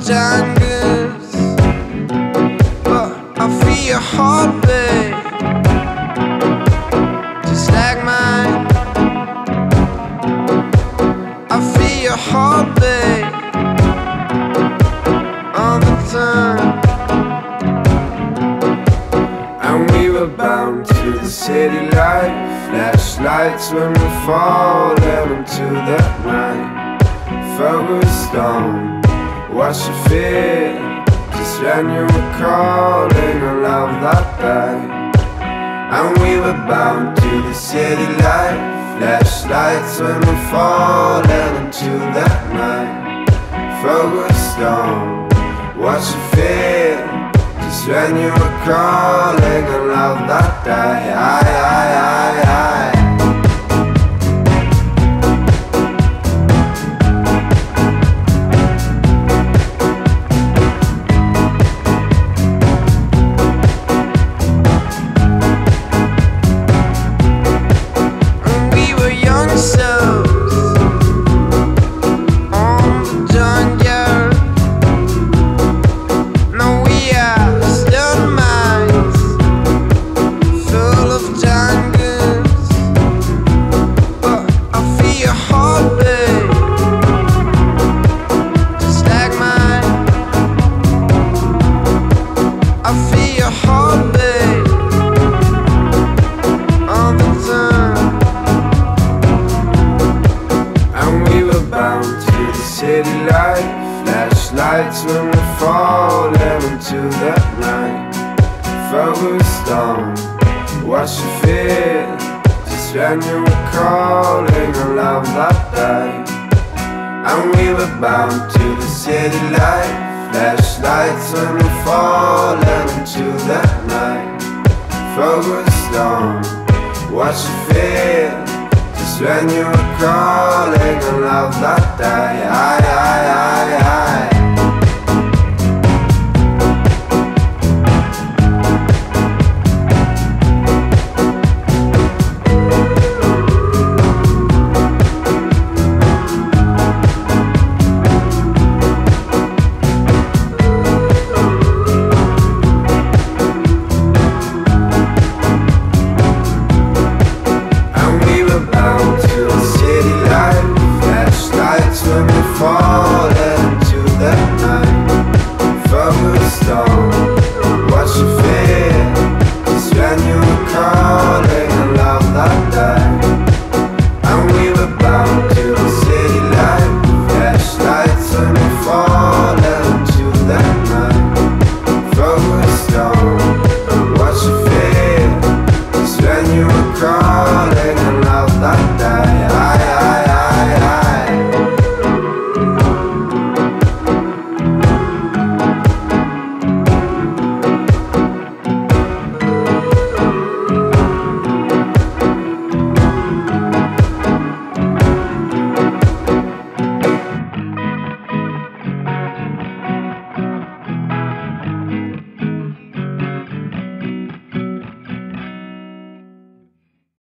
jungles, but I feel your heartbeat, just like mine. I feel your heartbeat all the time. And we were bound to the city life, flashlights when we falling into that night. Focused on what you feel, just when you were calling a love that day. And we were bound to the city life, flashlights when we're falling into that night. Focused on what you feel, just when you were calling a love that day. I. City life, flashlights when we're falling into that night. Focused on what you feel, just when you were calling a love that day. And we were bound to the city life, flashlights when we're falling into that night. Focused on what you feel, just when you were calling a love that day. I.